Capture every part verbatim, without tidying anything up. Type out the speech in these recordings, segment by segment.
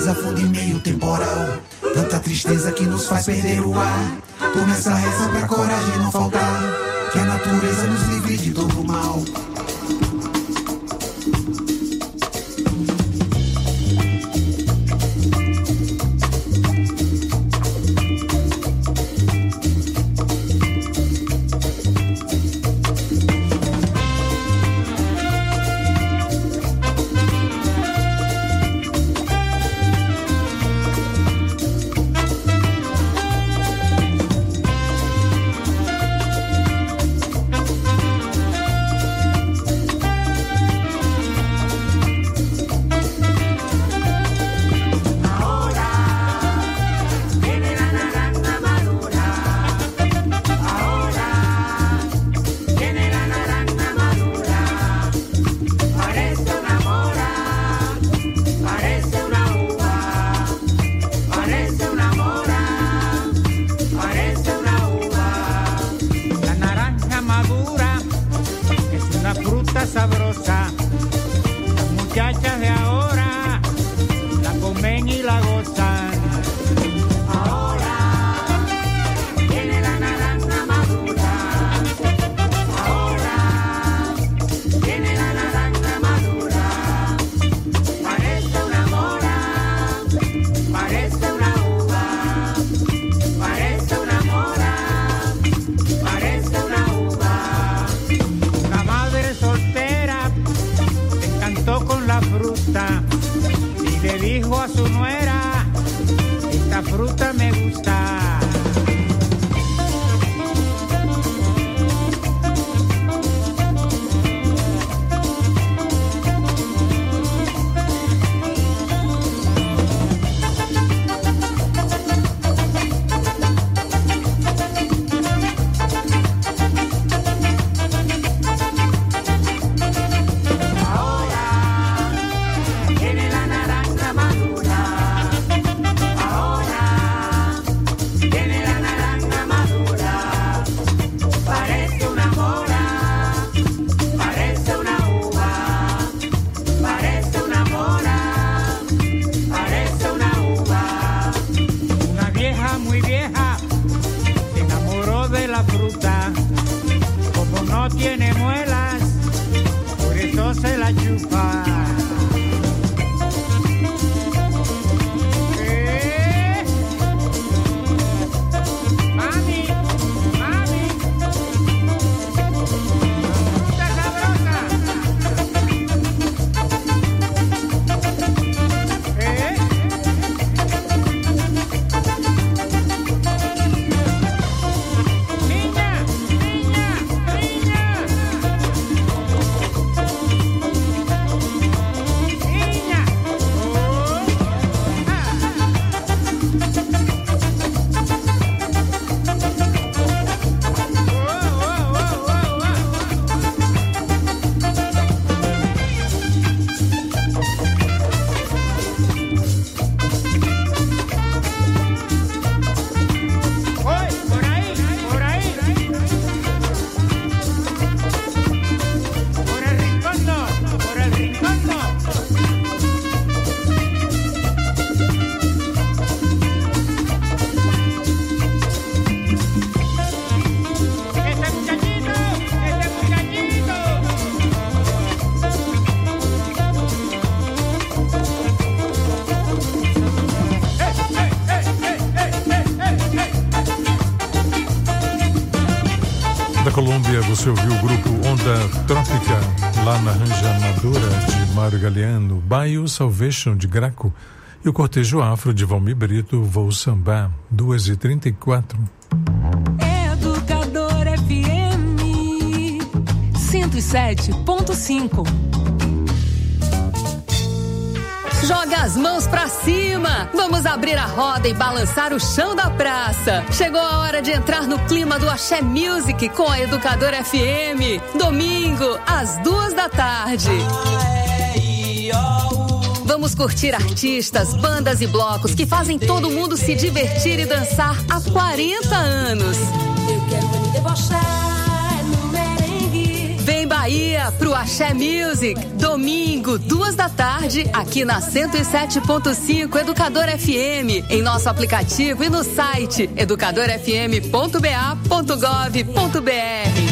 tristeza afunda em meio temporal. Tanta tristeza que nos faz perder o ar. Começa a rezar pra coragem não faltar, que a natureza nos livre de todo o mal. Colômbia, você ouviu o grupo Onda Trópica, lá na Ranja Madura de Mário Galeano, Baio Salvation de Graco e o Cortejo Afro de Valmir Brito, Vou Sambar, duas e trinta e quatro. Educador F M cento e sete ponto cinco. Joga as mãos pra cima, vamos abrir a roda e balançar o chão da praça. Chegou a hora de entrar no clima do Axé Music com a Educadora F M. Domingo, às duas da tarde. Vamos curtir artistas, bandas e blocos que fazem todo mundo se divertir e dançar há quarenta anos. Eu quero me debochar no merengue. Vem, Bahia. Bahia pro Axé Music. Domingo, duas da tarde, aqui na cento e sete ponto cinco Educador F M, em nosso aplicativo e no site educador f m ponto b a ponto gov ponto b r.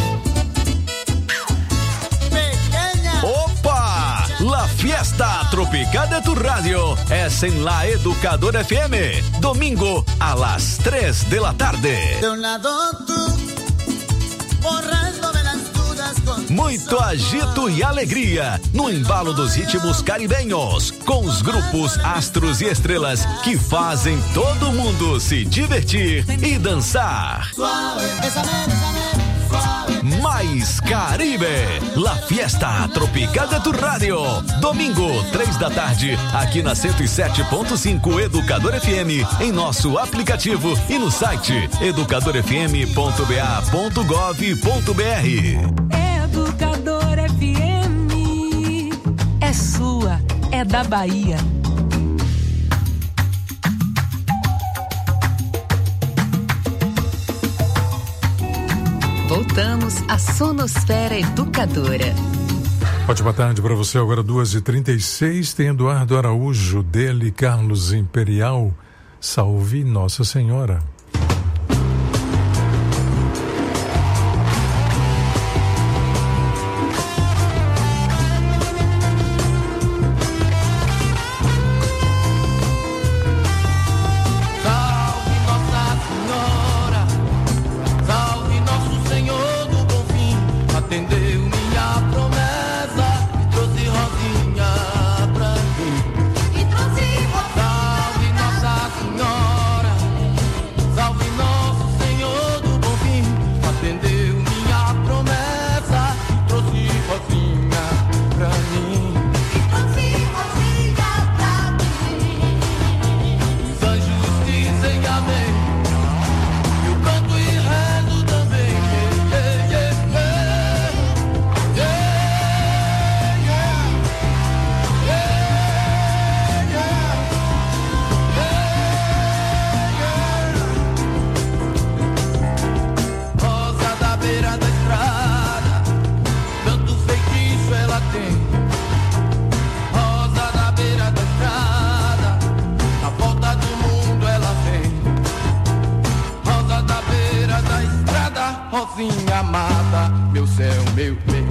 Opa! La Fiesta Tropical de tu Radio es en la Educador F M. Domingo a las tres de la tarde. De un lado tú, borrando de las dudas con... Muito agito e alegria no embalo dos ritmos caribenhos, com os grupos Astros e Estrelas que fazem todo mundo se divertir e dançar. Suave, bésame, bésame. Mais Caribe, La Fiesta Tropical de tu Radio. Domingo, três da tarde, aqui na cento e sete ponto cinco Educador F M, em nosso aplicativo e no site educador f m ponto b a ponto gov ponto b r. Educador F M é sua, é da Bahia. Voltamos à Sonosfera Educadora. Ótima tarde para você, agora duas e trinta e seis, tem Eduardo Araújo, dele Carlos Imperial, Salve Nossa Senhora. Rosinha amada, meu céu, meu bem.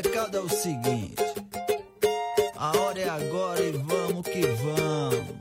recado é o seguinte: a hora é agora e vamos que vamos.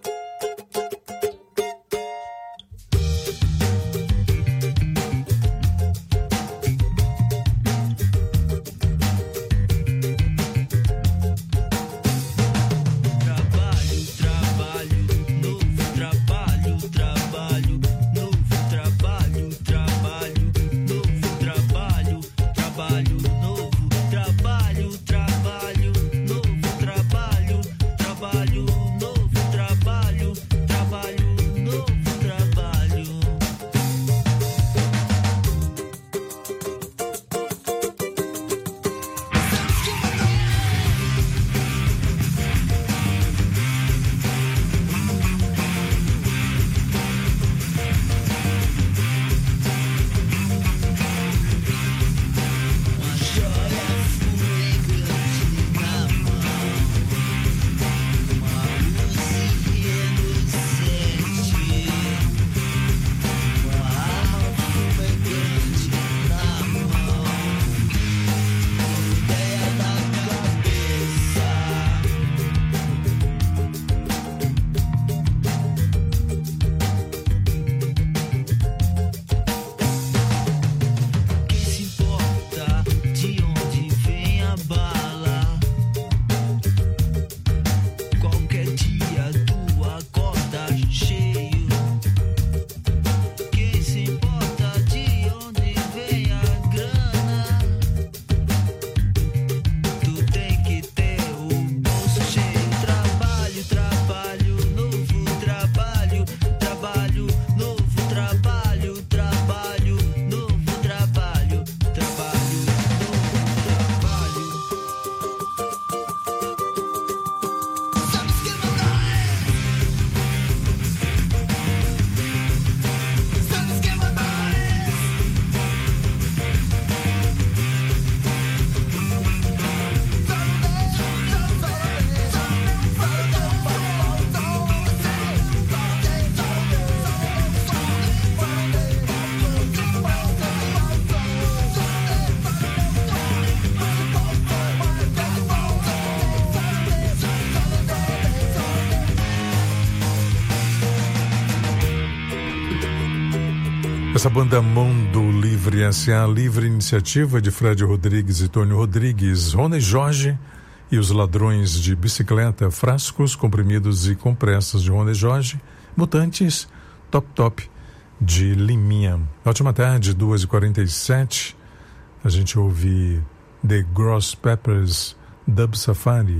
Essa banda Mundo Livre S A, livre iniciativa de Fred Rodrigues e Tônio Rodrigues, Rony Jorge e os Ladrões de Bicicleta, Frascos, Comprimidos e Compressas de Rony Jorge, Mutantes, Top Top de Liminha. Ótima tarde, duas e quarenta e sete, a gente ouve The Gross Peppers, Dub Safari.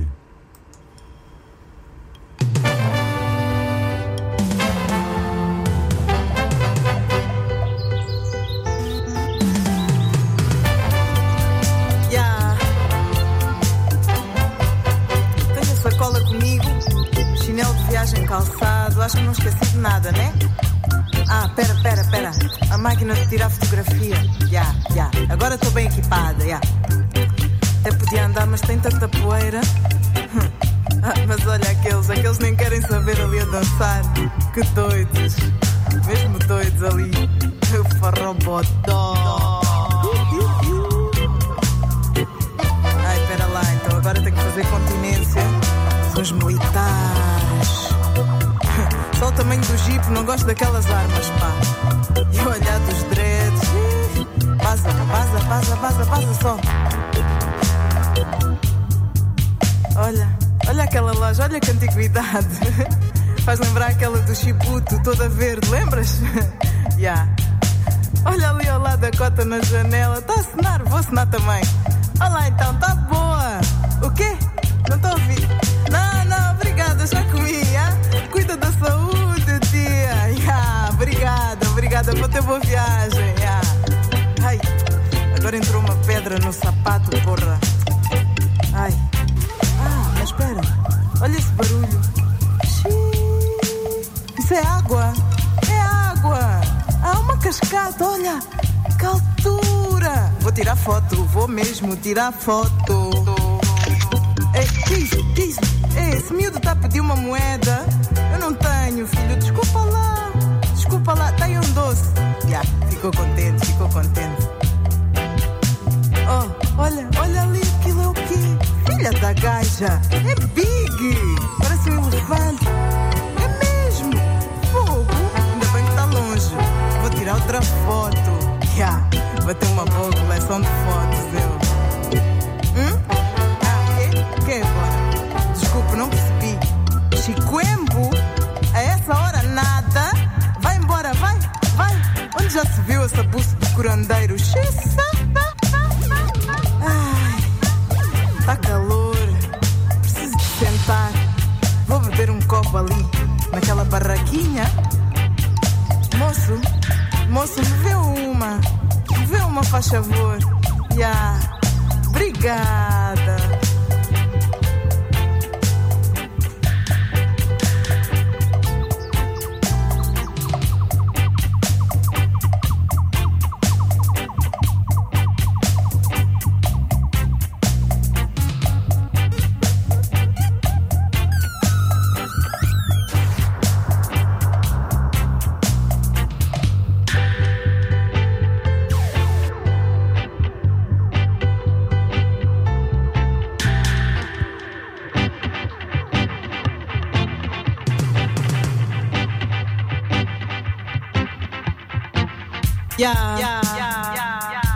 Calçado, acho que não esqueci de nada, né? Ah, pera, pera, pera. A máquina de tirar fotografia. Já, yeah, já. Yeah. Agora estou bem equipada, já. Yeah. Até podia andar, mas tem tanta poeira. Ah, mas olha aqueles, aqueles nem querem saber ali a dançar. Que doidos. Mesmo doidos ali. O farrobodó. Ai, pera lá, então agora tenho que fazer continência. São os militares. Só o tamanho do jipe, não gosto daquelas armas, pá. E o olhar dos dreads. Vaza, vaza, vaza, vaza, vaza só. Olha, olha aquela loja, olha que antiguidade. Faz lembrar aquela do Chibuto, toda verde, lembras? Já. Yeah. Olha ali ao lado da cota na janela. Está a assinar, vou assinar também. Olha lá então, está boa. O quê? Não estou a ouvir. Não, não, obrigada, já comi, ah? Cuida da saúde, tia. Yeah, obrigada, obrigada, vou ter boa viagem. Yeah. Ai, agora entrou uma pedra no sapato, porra. Ai. Ah, mas espera, olha esse barulho. Xiii. Isso é água, é água. Há uma cascata, olha, que altura. Vou tirar foto, vou mesmo tirar foto. Ei, que isso, que isso? Ei, esse miúdo está a pedir uma moeda. Eu não tenho, filho, desculpa lá. Desculpa lá, tá aí um doce. Já, yeah, ficou contente, ficou contente. Oh, olha, olha ali. laranja. É big. Parece um elefante. É mesmo. Fogo. Ainda bem que está longe. Vou tirar outra foto. Yeah. Vou ter uma boa coleção de fotos, eu. Hum? Ah, o quê? O quê, bora? Desculpe, não percebi. Chiquembo? A essa hora nada? Vai embora, vai, vai. Onde já se viu essa buça de curandeiro? Xissa. Ai, tá calor. Preciso de sentar. Vou beber um copo ali, naquela barraquinha. Moço, moço, me vê uma. Me vê uma, faz favor. Já. Yeah. Obrigada. Yeah. Yeah. Yeah. Yeah. Yeah.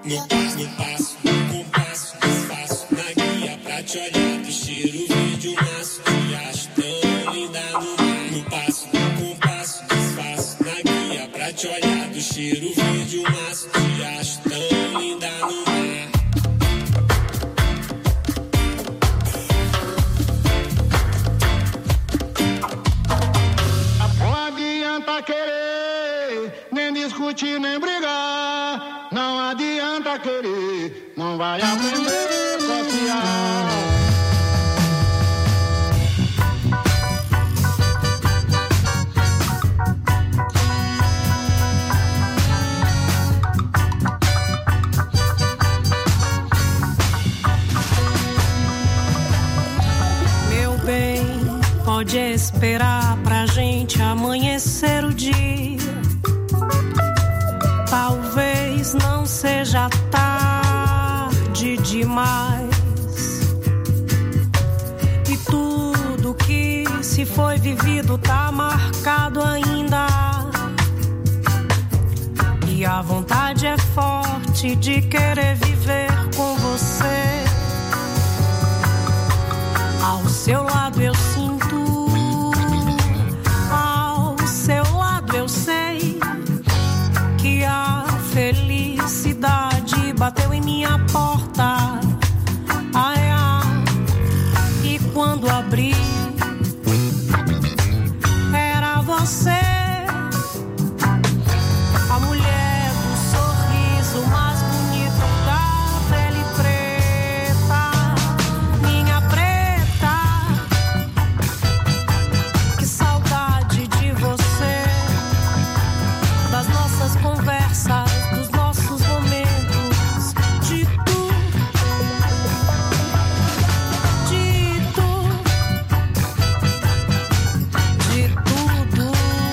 no passo, no passo, no compasso, desfaço na guia pra te olhar, do cheiro vídeo maço, te acho tão linda no mar. No passo, no compasso, desfaço na guia pra te olhar, do cheiro vídeo maço, te acho tão linda no mar. Não adianta querer, nem discutir, nem brigar. Não adianta querer, não vai aprender a copiar. Meu bem, pode esperar pra gente amanhecer o dia. Talvez não seja tarde demais. E tudo que se foi vivido tá marcado ainda. E a vontade é forte de querer viver com você. Ao seu lado eu sinto, ao seu lado eu sei que a felicidade bateu em minha porta. Ai, ai, e quando abri, era você, a mulher do sorriso mais bonito da pele preta, minha preta. Que saudade de você, das nossas conversas, dos nossos momentos, de tu, de tu, de tudo.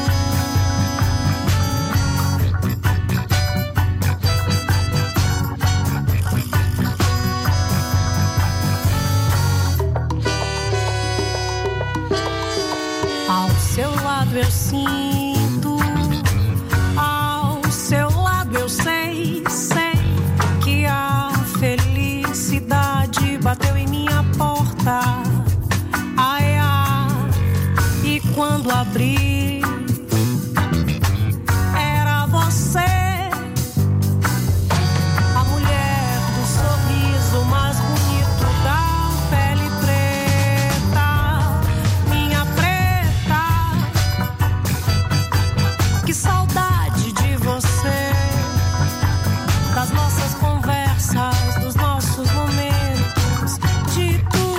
Ao seu lado eu sinto, ao seu lado eu sei, sei que a felicidade bateu em minha porta. Ai, ai, e quando abri, era você, a mulher do sorriso mais bonito da pele preta, minha preta. Que saudade de você, das nossas conversas, dos nossos momentos, de tu,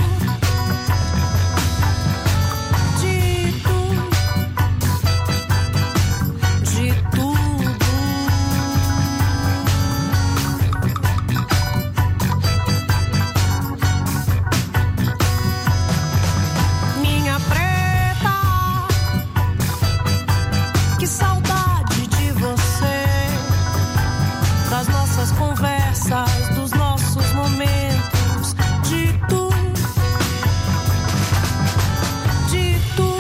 de tu, de tudo. Minha preta, que saudade de você, das nossas conversas, dos nossos momentos, de tu, de tu,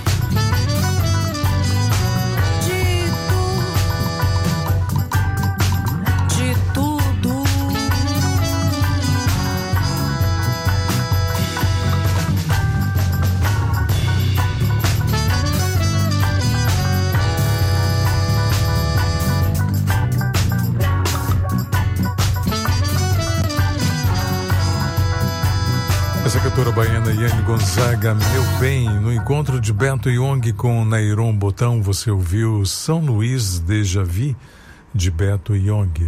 de tu, de tudo. Essa cantora baiana Yane Gonzaga, Meu Bem, no encontro de Beto Young com Nairon Botão, você ouviu São Luís Déjà Vu, de Beto Young.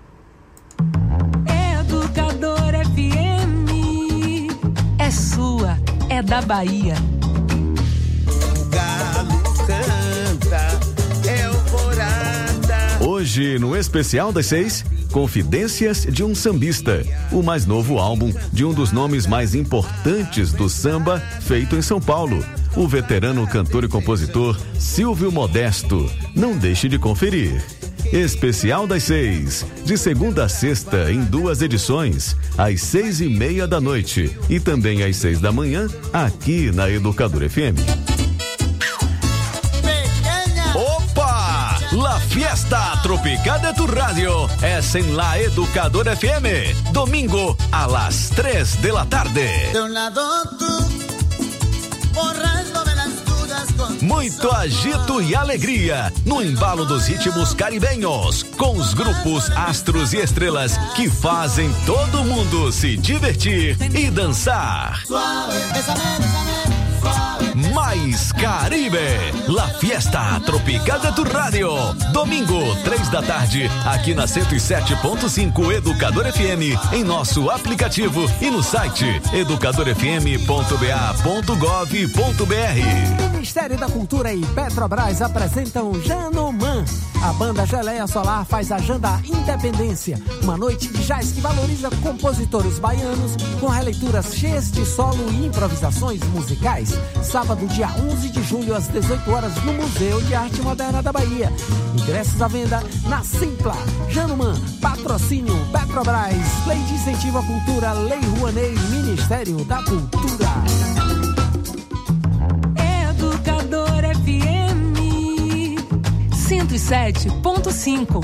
Educador F M é sua, é da Bahia. O galo canta, é alvorada. Hoje, no Especial das Seis, Confidências de um Sambista, o mais novo álbum de um dos nomes mais importantes do samba feito em São Paulo, o veterano cantor e compositor Silvio Modesto. Não deixe de conferir. Especial das Seis, de segunda a sexta em duas edições, às seis e meia da noite e também às seis da manhã, aqui na Educadora F M. Opa! La Fiesta! fiesta tropical de tu radio es en la Educadora F M. Domingo a las tres de la tarde. De un lado tú, borrando de las dudas con Muito agito e alegria no embalo dos ritmos caribenhos, com os grupos Astros e Estrelas que fazem todo mundo se divertir e dançar. Suave, bésame, bésame, suave. Mais Caribe, la fiesta tropical de tu radio. Domingo, três da tarde, aqui na cento e sete ponto cinco Educador F M, em nosso aplicativo e no site educador f m ponto b a ponto gov ponto b r. Ministério da Cultura e Petrobras apresentam Janoman. A banda Geleia Solar faz a Janda Independência, uma noite de jazz que valoriza compositores baianos com releituras cheias de solo e improvisações musicais. Sábado, dia onze de julho, às dezoito horas, no Museu de Arte Moderna da Bahia. Ingressos à venda na Simpla. Janoman, patrocínio Petrobras, Lei de Incentivo à Cultura, Lei Rouanet, Ministério da Cultura. Educador F M cento e sete ponto cinco.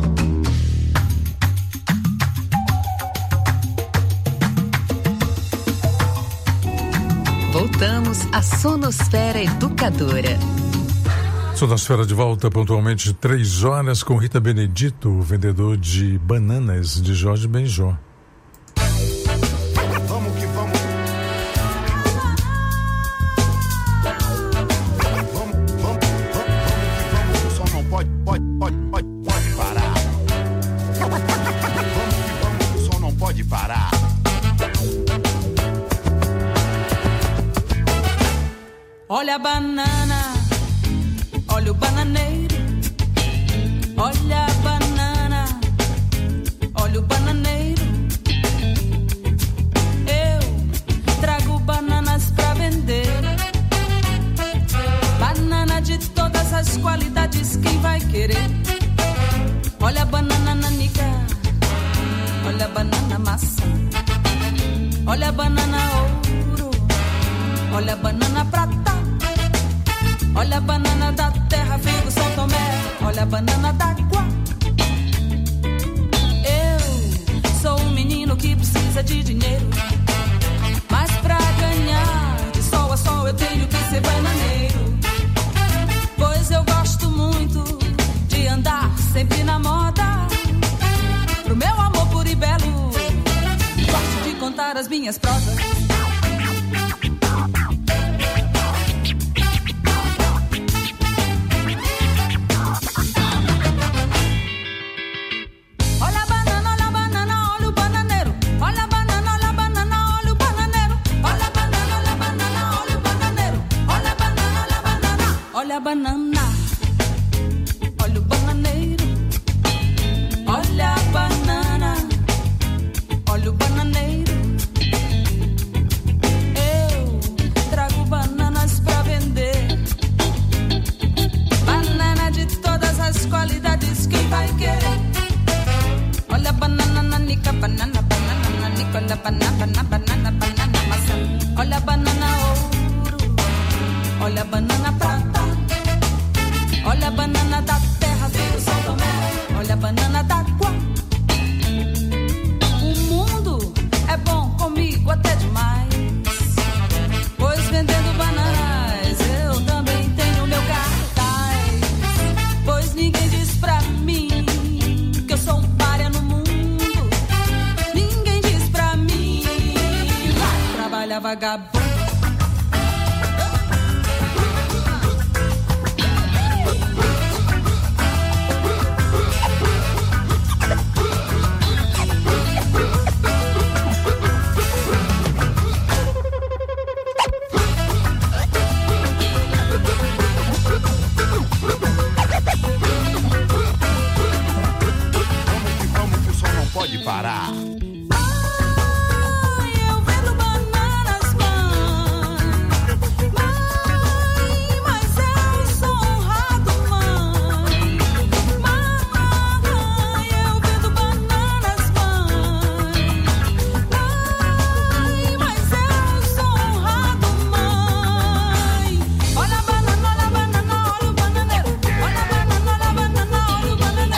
Voltamos à Sonosfera Educadora. Sonosfera de volta pontualmente três horas com Rita Benedito, vendedor de bananas de Jorge Benjó. Vamos que vamos. Vamos, vamos, vamos, vamos que vamos. O som não pode, pode, pode, pode, pode parar. Vamos que vamos, o som não pode parar. Olha a banana, olha o bananeiro. Olha a banana, olha o bananeiro. Eu trago bananas pra vender. Banana de todas as qualidades, quem vai querer? Olha a banana nanica, olha a banana maçã. Olha a banana ouro, olha a banana prata. Olha a banana da terra, Vigo, São Tomé. Olha a banana d'água. Eu sou um menino que precisa de dinheiro, mas pra ganhar de sol a sol eu tenho que ser bananeiro. Pois eu gosto muito de andar sempre na moda. Pro meu amor puro e belo, gosto de contar as minhas prosas. Olha a banana, olha o bananeiro. Olha a banana, olha o bananeiro. Eu trago bananas pra vender. Banana de todas as qualidades, quem vai querer? Olha a banana nanica, banana, banana nanica. Olha a banana, banana, banana, banana maçã. Olha a banana ouro, olha a banana prata. Olha a banana da terra, Vigo, São Tomé. Olha a banana d'água. O mundo é bom comigo até demais, pois vendendo bananas eu também tenho meu cartaz. Pois ninguém diz pra mim que eu sou um pária no mundo. Ninguém diz pra mim, vai trabalhar vagabundo. Pode parar. Mãe, eu vendo bananas, mãe. Mãe, mas eu sou honrado, mãe. Mãe, eu vendo bananas, mãe. Mãe, mas eu sou honrado, mãe. Olha a banana, olha a banana, olha o bananeiro. Olha a banana, olha a banana, olha o bananeiro.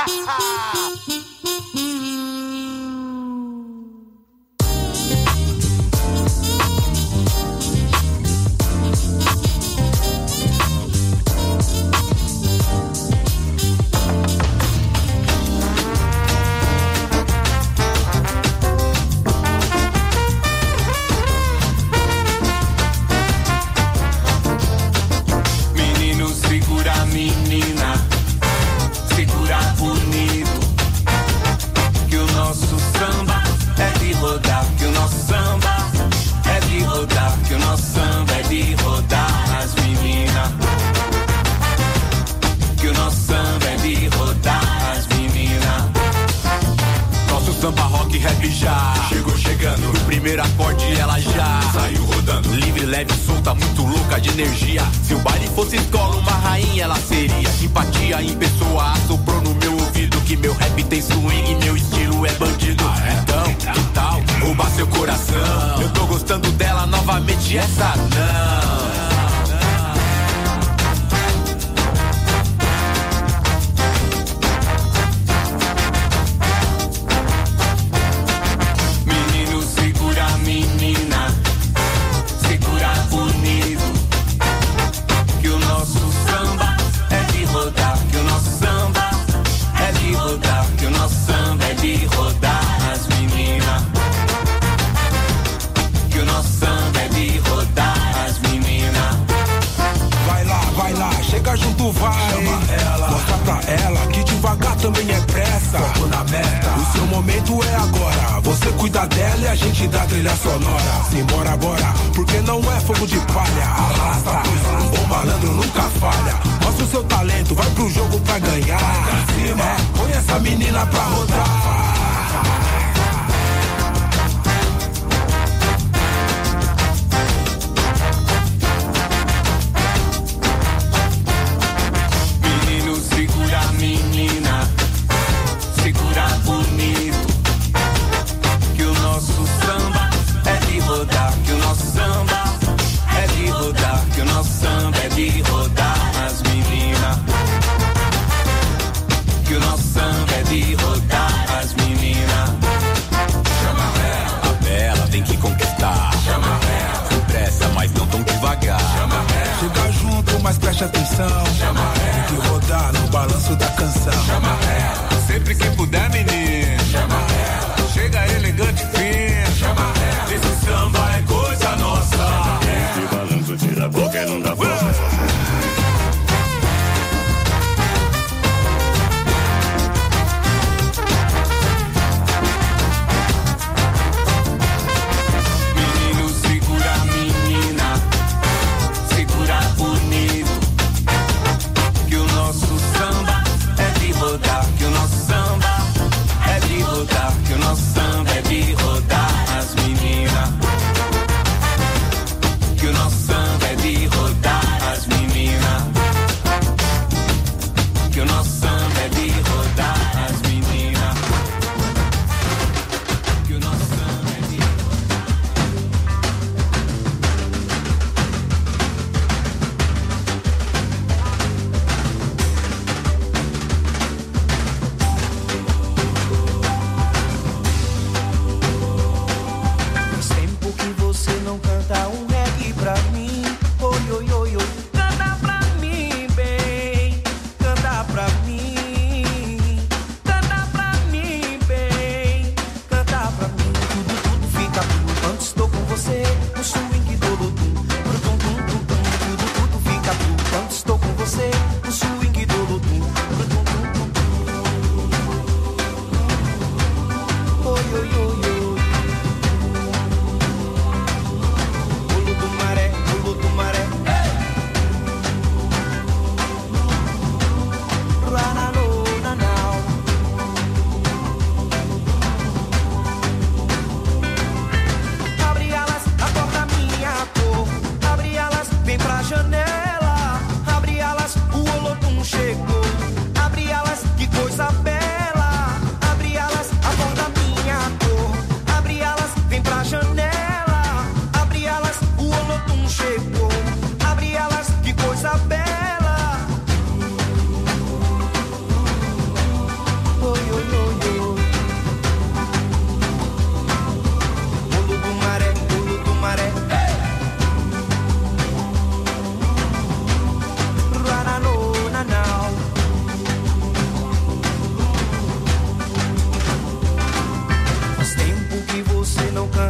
Segura bonito, que o nosso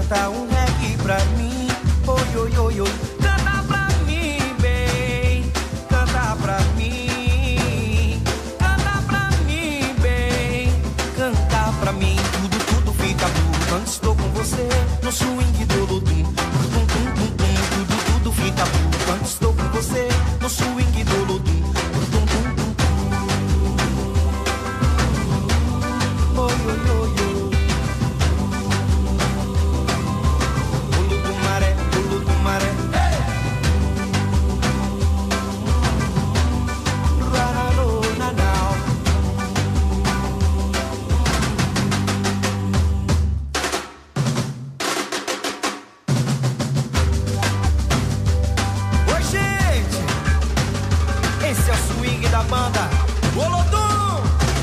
canta um reggae pra mim. Oi, oi, oi, oi. Canta pra mim, bem. Canta pra mim. Canta pra mim, bem. Canta pra mim. Tudo, tudo fica blue quando estou com você. No swing do Ludum. Tum, tum, tum, tum. Tudo, tudo fica blue quando estou com você. No swing do Ludum. Tum, tum, tum, tum. Oi, oi, oi, oi. Banda Olodum.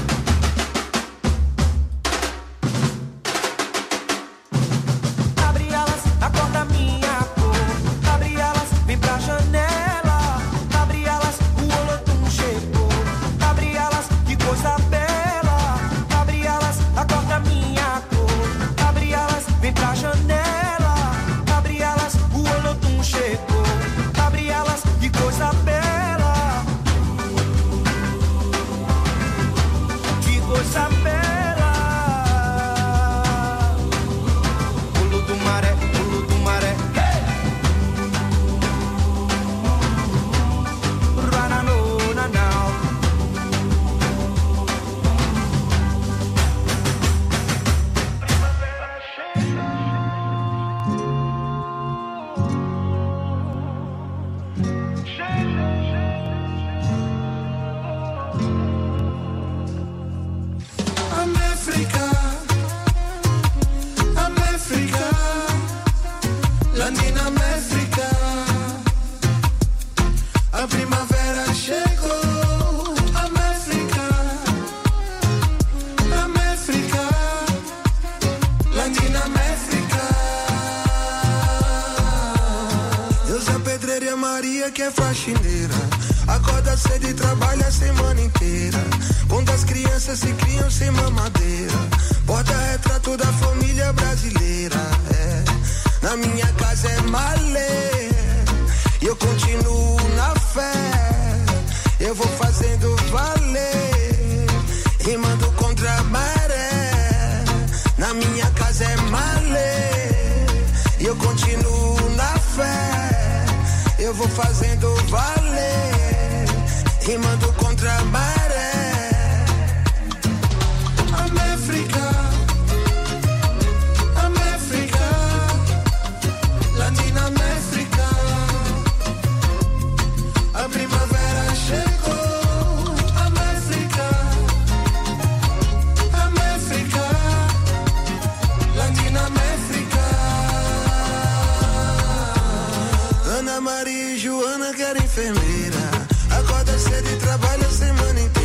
Abre elas, acorda minha cor. Abre elas, vem pra janela. Abre elas, o Olodum chegou. Abre elas, que coisa bela. Abre elas, acorda minha cor. Abre elas, vem pra janela. Abre elas, o Olodum chegou. Abre elas, que coisa bela. Coisa bela. Pulo do maré, pulo do maré. Ranano, nanau. Que é faxineira, acorda cedo e trabalha a semana inteira. Quando as crianças se criam sem mamadeira, porta-retrato da família brasileira. É. Na minha casa é malê, e eu continuo na fé. Eu vou fazendo valer, rimando contra a maré. Na minha casa é malê, e eu continuo na fé. Eu vou fazendo valer, rimando contra a maré. I'm Africa, I'm Africa, Latina América. A primavera chegou. I'm Africa, I'm Africa, Latina América. Ana Maria e Joana querem enfermeira, acorda cedo e trabalha a semana inteira.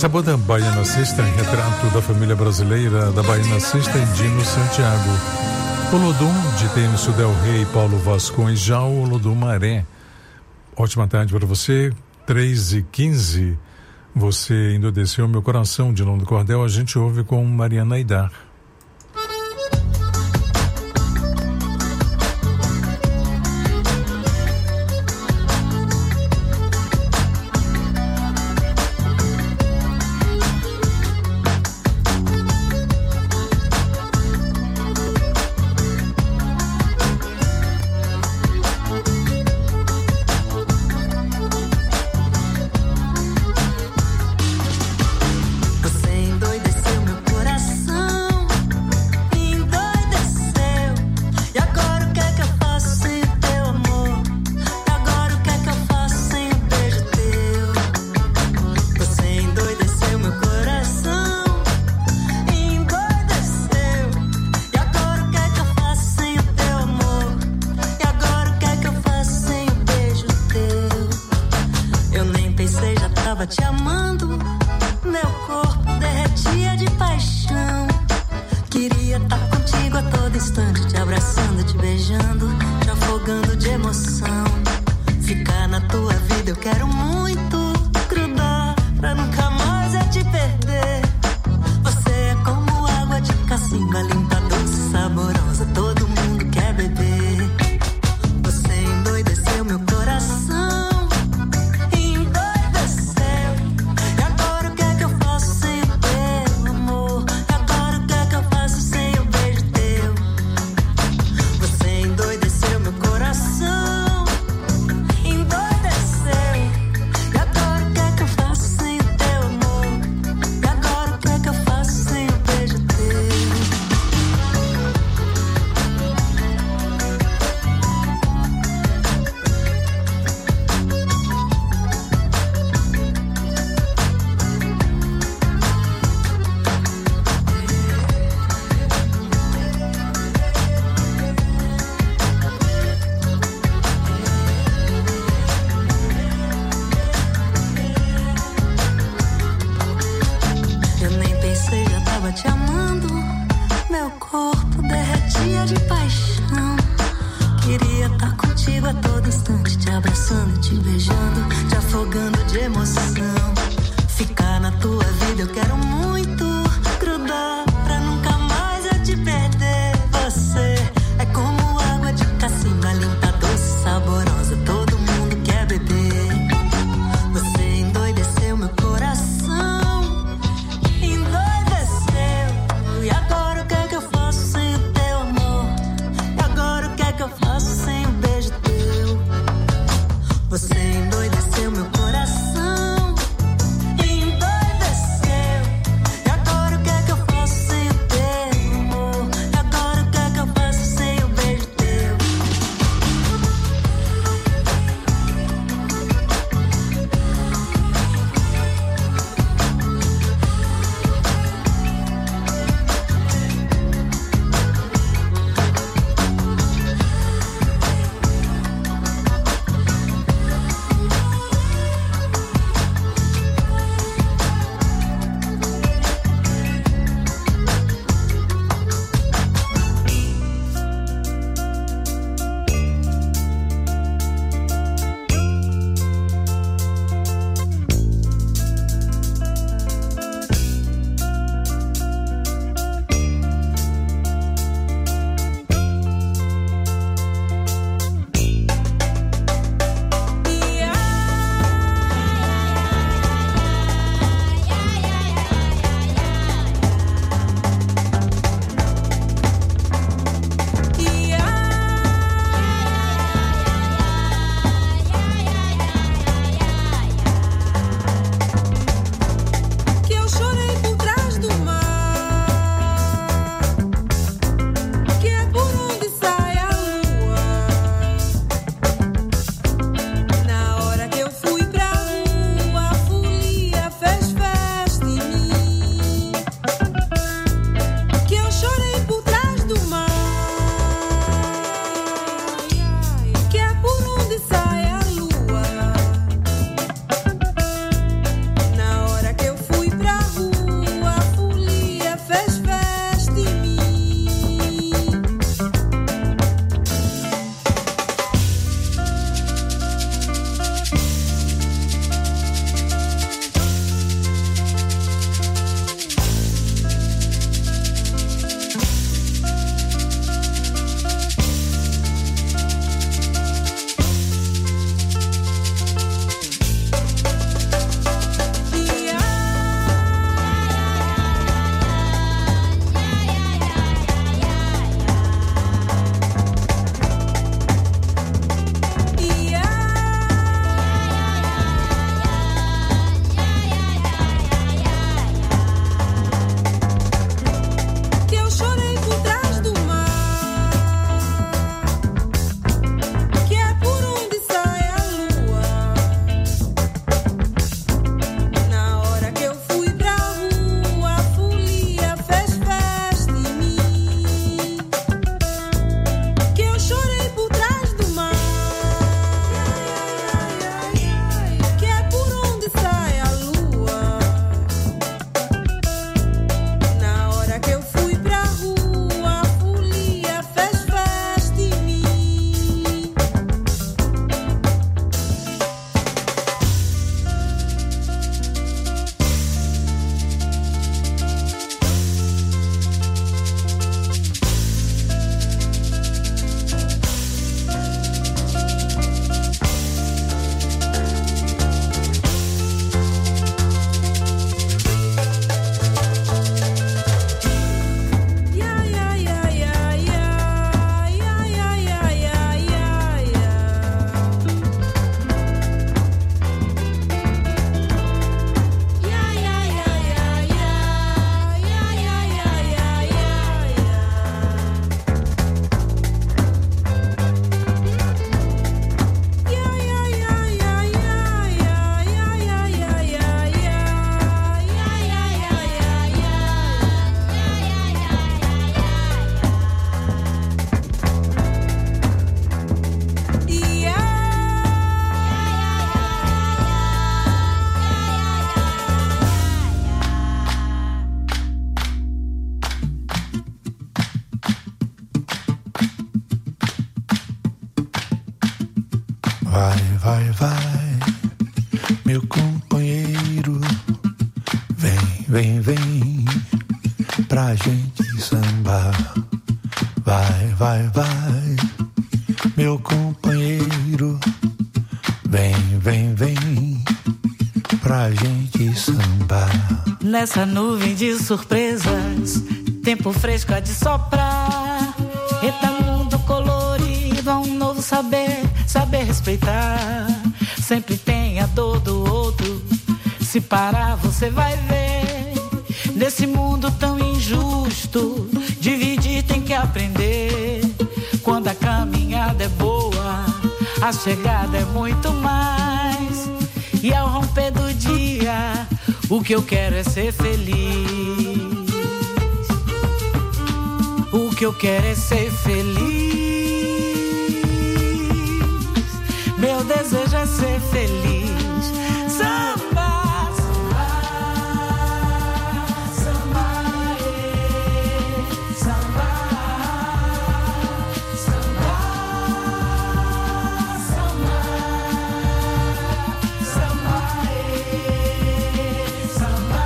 Sabor da Baiana System, retrato da família brasileira da Baiana System, Dino Santiago. Olodum, de Têniso Del Rey, Paulo Vascões, já o Olodum Maré. Ótima tarde para você, três e quinze. Você endurceu meu coração, de Nando Cordel, a gente ouve com Mariana Aidar. Vai, vai, vai, meu companheiro, vem, vem, vem, pra gente sambar. Vai, vai, vai, meu companheiro, vem, vem, vem, pra gente sambar. Nessa nuvem de surpresas, tempo fresco há de soprar. Eita, mundo colorido, há um novo saber, saber respeitar. Sempre tem a dor do outro, se parar você vai ver. Nesse mundo tão injusto, dividir tem que aprender. Quando a caminhada é boa, a chegada é muito mais. E ao romper do dia, o que eu quero é ser feliz. O que eu quero é ser feliz. Meu desejo é ser feliz. Samba, samba, samba, samba, samba, samba, samba, samba,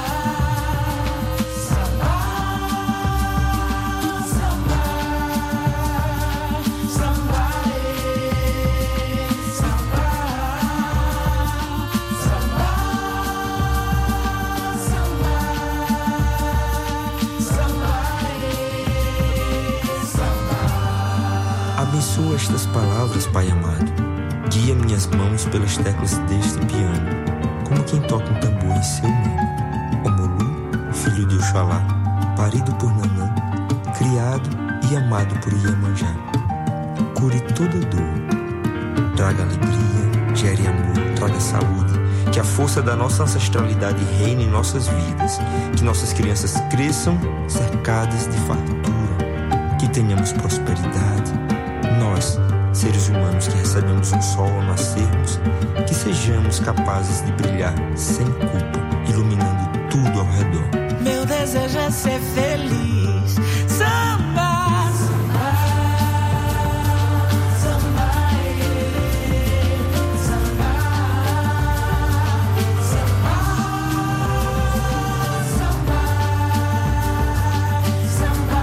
Abençoa estas palavras, Pai amado. Guia minhas mãos pelas teclas deste piano, como quem toca um tambor em seu nome. Omolu, filho de Oxalá, parido por Nanã, criado e amado por Iemanjá. Cure toda dor, traga alegria, gere amor, traga saúde. Que a força da nossa ancestralidade reine em nossas vidas. Que nossas crianças cresçam cercadas de fartura. Que tenhamos prosperidade. Nós, seres humanos que recebemos um sol ao nascermos, que sejamos capazes de brilhar sem culpa, iluminando tudo ao redor. Meu desejo é ser feliz. Samba, samba, samba, samba, samba, samba, samba,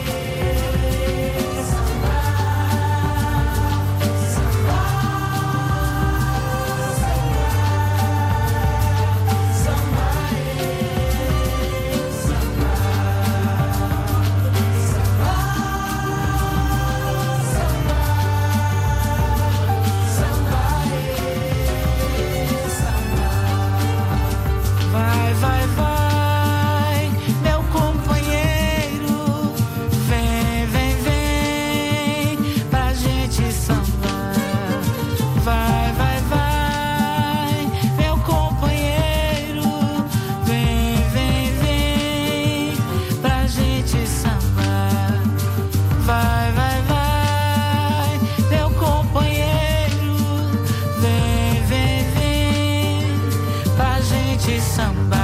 vai, vai, vai, meu companheiro, vem, vem, vem, pra gente sambar. Vai, vai, vai, meu companheiro, vem, vem, vem, pra gente sambar. Vai, vai, vai, meu companheiro, vem, vem, vem, pra gente sambar.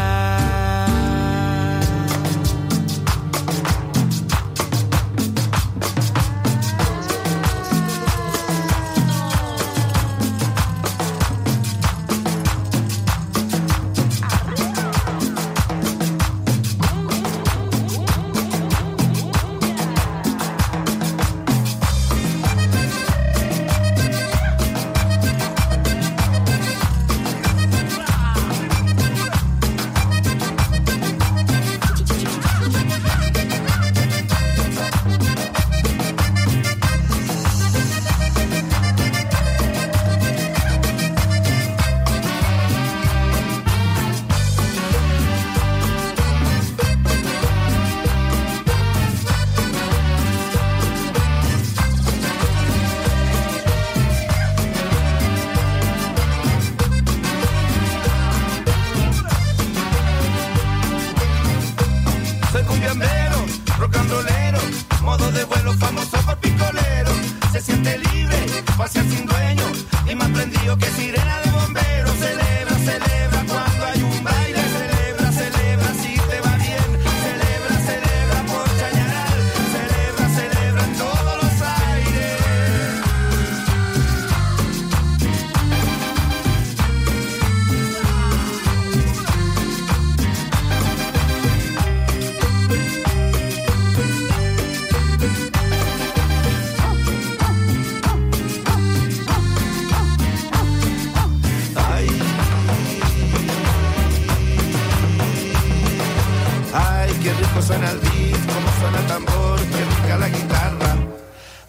Soy cumbiambero, rock and rollero, modo de vuelo famoso por picolero. Se siente libre, pasea sin dueño y más prendido que sirena de bombero. Celebra, celebra cuando hay un baile. Celebra, celebra si te va bien. Celebra, celebra por Chañaral. Celebra, celebra en todos los aires.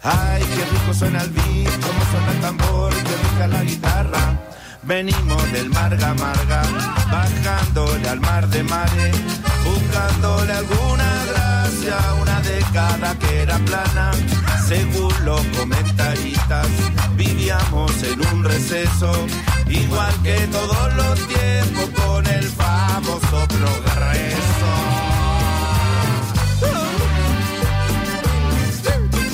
Ay, qué rico suena el beat, cómo suena el tambor, qué rica la guitarra. Venimos del Marga Marga, bajándole al mar de mares, buscándole alguna gracia, una década que era plana. Según los comentaristas, vivíamos en un receso, igual que todos los tiempos con el famoso progreso.